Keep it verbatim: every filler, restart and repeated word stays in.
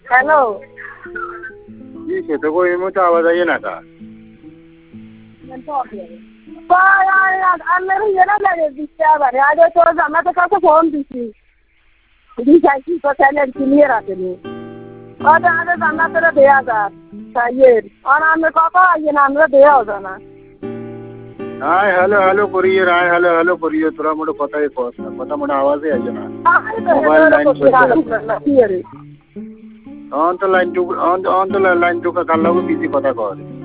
hello जी से तो कोई मुझे आवाज आई ना था मेरे ये ना लगे दिखता है आज तो मैं तो कैसे फोन दी थी दी जाती तो चैनल क्लियर आते नहीं और आगे जाना तेरा दिया था ये और हमें पापा ये नाम में दिया हो जाना हाय हेलो हेलो करिए हाय हेलो हेलो करिए थोड़ा मोटा पता ही पहुंच ना पता मोटा आवाज ही आई ना मोबाइल लाइन ऑन तो लाइन टू ऑन ऑन तो लाइन टू का कर लो बिजी पता कर